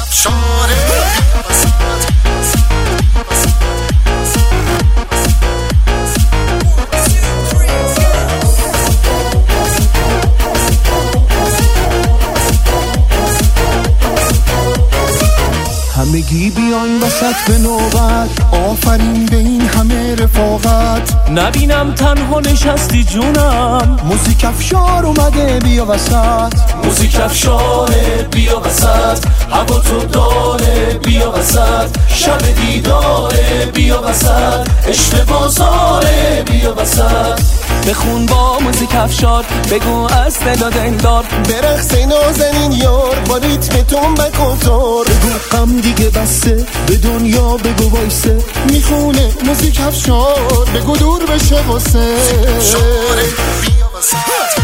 افشاره همگی بیاین وسط به نوبت، آفرین به این همه رفاقت. نبینم تنها نشستی جونم، موزیک افشار اومده بیا وسط. موزیک افشاره بیا وسط، هوا تو داره بیا وسط، شب دیداره بیا وسط، عشق بازاره بیا وسط. بخون با موزیک افشار، بگو از دل و دلدار، برقص نازنین یار با ریتم تنبک و تار. بگو غم دیگه بسه، به دنیا بگو وایسه، میخونه موزیک افشار، بگو دور بشه واسه. بیا وسط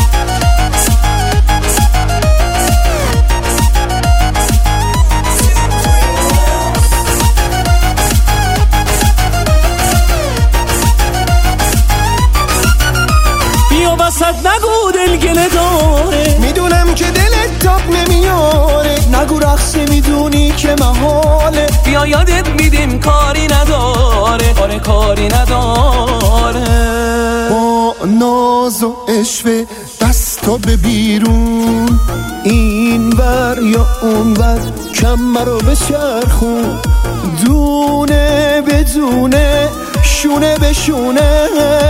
نگو دل گله داره، میدونم که دلت تاب نمیاره. نگو رقص میدونی که محاله، بیا یادت میدیم کاری نداره، آره کاری نداره. با ناز و عشوه دستا به بیرون، این ور یا اون ور کمر رو بچرخون، دونه به دونه شونه به شونه،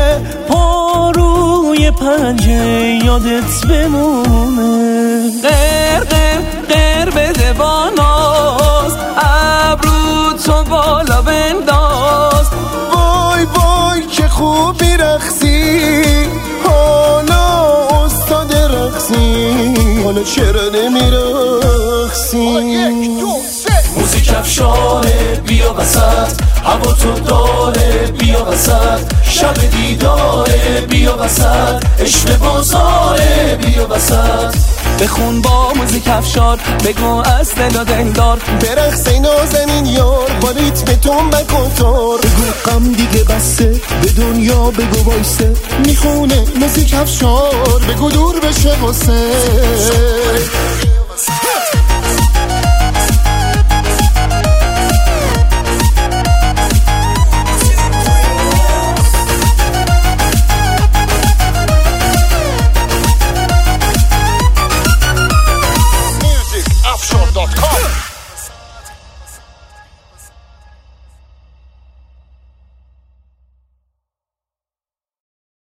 پاروی پنجه یادت بمونه. غیر غیر غیر بده با ناز، ابرو تو بالا بنداز. وای وای که خوب میرقصی، حالا استاد رقصی، حالا چرا نمیرقصی؟ موزیک افشاره بیا وسط، هوا تو داره بیا وسط، شب دیداره بیا وسط، عشق بازاره بیا وسط. بخون با موزیک افشار، بگو از دل و دلدار، برقص نازنین یار با ریتم تنبک و تار. بگو غم دیگه بسه، به دنیا بگو وایسه، میخونه موزیک افشار، بگو دور بشه واسه.